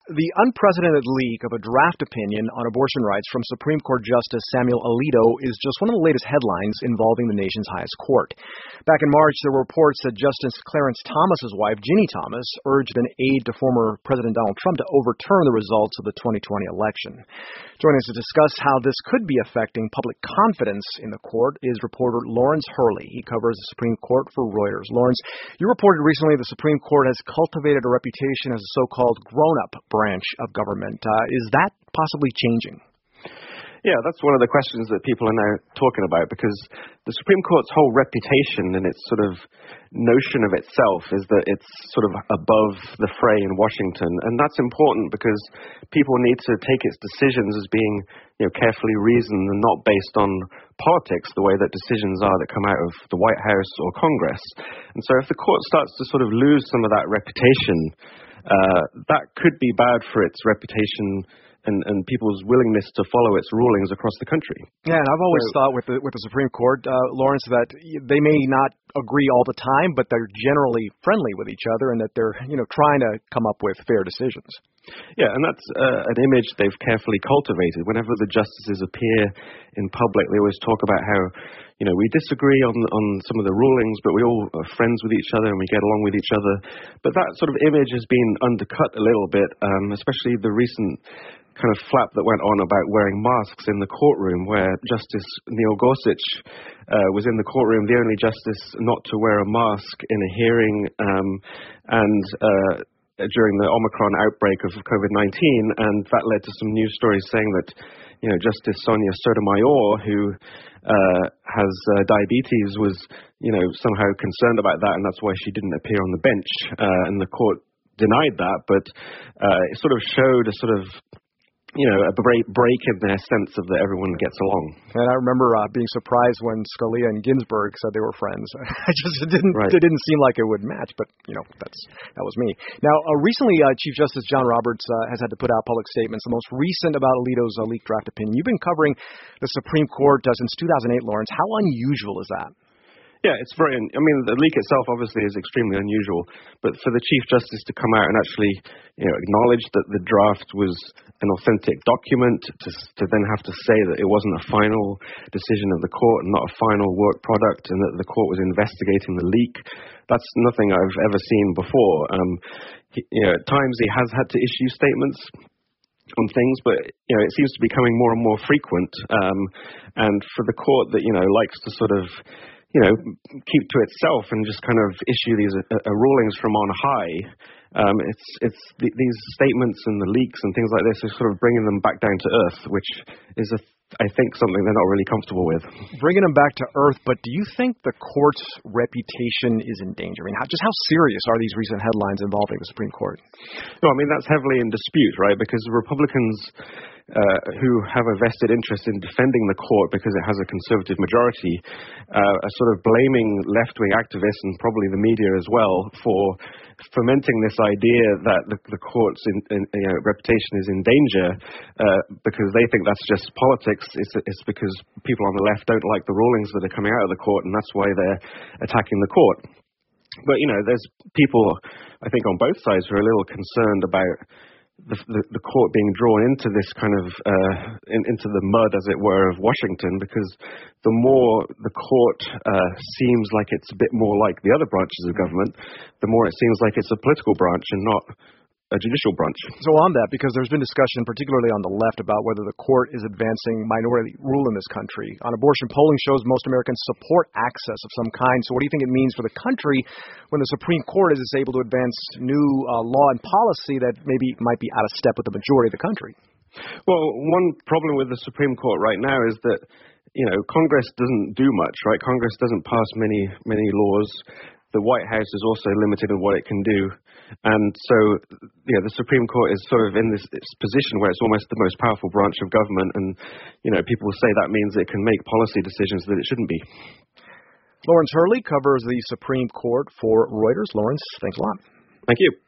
The unprecedented leak of a draft opinion on abortion rights from Supreme Court Justice Samuel Alito is just one of the latest headlines involving the nation's highest court. Back in March, there were reports that Justice Clarence Thomas's wife, Ginny Thomas, urged an aide to former President Donald Trump to overturn the results of the 2020 election. Joining us to discuss how this could be affecting public confidence in the court is reporter Lawrence Hurley. He covers the Supreme Court for Reuters. Lawrence, you reported recently the Supreme Court has cultivated a reputation as a so-called grown-up branch of government. Is that possibly changing? Yeah, that's one of the questions that people are now talking about, because the Supreme Court's whole reputation and its sort of notion of itself is that it's sort of above the fray in Washington. And that's important because people need to take its decisions as being, carefully reasoned and not based on politics, the way that decisions are that come out of the White House or Congress. And so if the court starts to sort of lose some of that reputation, that could be bad for its reputation and people's willingness to follow its rulings across the country. Yeah, and I've always thought with the Supreme Court, Lawrence, that they may not agree all the time, but they're generally friendly with each other and that they're, trying to come up with fair decisions. Yeah, and that's an image they've carefully cultivated. Whenever the justices appear in public, they always talk about how, we disagree on some of the rulings, but we all are friends with each other and we get along with each other. But that sort of image has been undercut a little bit, especially the recent kind of flap that went on about wearing masks in the courtroom, where Justice Neil Gorsuch was in the courtroom, the only justice not to wear a mask in a hearing, and during the Omicron outbreak of COVID-19, and that led to some news stories saying that, Justice Sonia Sotomayor, who has diabetes, was, somehow concerned about that, and that's why she didn't appear on the bench, and the court denied that, but it sort of showed a sort of a break in their sense of that everyone gets along. And I remember being surprised when Scalia and Ginsburg said they were friends. It didn't seem like it would match, but that was me. Now, recently, Chief Justice John Roberts has had to put out public statements. The most recent about Alito's leaked draft opinion. You've been covering the Supreme Court since 2008, Lawrence. How unusual is that? Yeah, it's the leak itself obviously is extremely unusual, but for the Chief Justice to come out and actually, acknowledge that the draft was an authentic document, to then have to say that it wasn't a final decision of the court and not a final work product, and that the court was investigating the leak, that's nothing I've ever seen before. At times he has had to issue statements on things, but it seems to be becoming more and more frequent, and for the court that likes to sort of keep to itself and just kind of issue these rulings from on high. It's these statements and the leaks and things like this are sort of bringing them back down to earth, which is, I think, something they're not really comfortable with. Bringing them back to earth, but do you think the court's reputation is in danger? How serious are these recent headlines involving the Supreme Court? No, that's heavily in dispute, right? Because the Republicans who have a vested interest in defending the court because it has a conservative majority are sort of blaming left-wing activists and probably the media as well for fomenting this idea that the court's reputation is in danger because they think that's just politics. It's because people on the left don't like the rulings that are coming out of the court, and that's why they're attacking the court. But, there's people, I think, on both sides who are a little concerned about the court being drawn into this kind of into the mud, as it were, of Washington, because the more the court seems like it's a bit more like the other branches of government, the more it seems like it's a political branch and not a judicial branch. So on that, because there's been discussion, particularly on the left, about whether the court is advancing minority rule in this country. On abortion, polling shows most Americans support access of some kind. So what do you think it means for the country when the Supreme Court is able to advance new law and policy that maybe might be out of step with the majority of the country? Well, one problem with the Supreme Court right now is that, Congress doesn't do much, right? Congress doesn't pass many laws. The White House is also limited in what it can do. And so, the Supreme Court is sort of in this position where it's almost the most powerful branch of government. And, people will say that means it can make policy decisions that it shouldn't be. Lawrence Hurley covers the Supreme Court for Reuters. Lawrence, thanks a lot. Thank you.